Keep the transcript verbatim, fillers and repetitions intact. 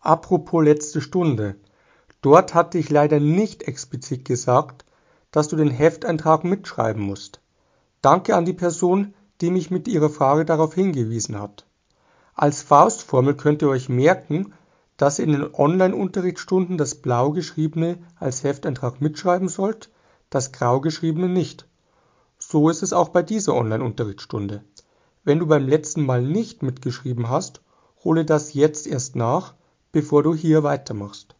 Apropos letzte Stunde. Dort hatte ich leider nicht explizit gesagt, dass du den Hefteintrag mitschreiben musst. Danke an die Person, die mich mit ihrer Frage darauf hingewiesen hat. Als Faustformel könnt ihr euch merken, dass ihr in den Online-Unterrichtsstunden das blau geschriebene als Hefteintrag mitschreiben sollt, das grau geschriebene nicht. So ist es auch bei dieser Online-Unterrichtsstunde. Wenn du beim letzten Mal nicht mitgeschrieben hast, hole das jetzt erst nach, bevor du hier weitermachst.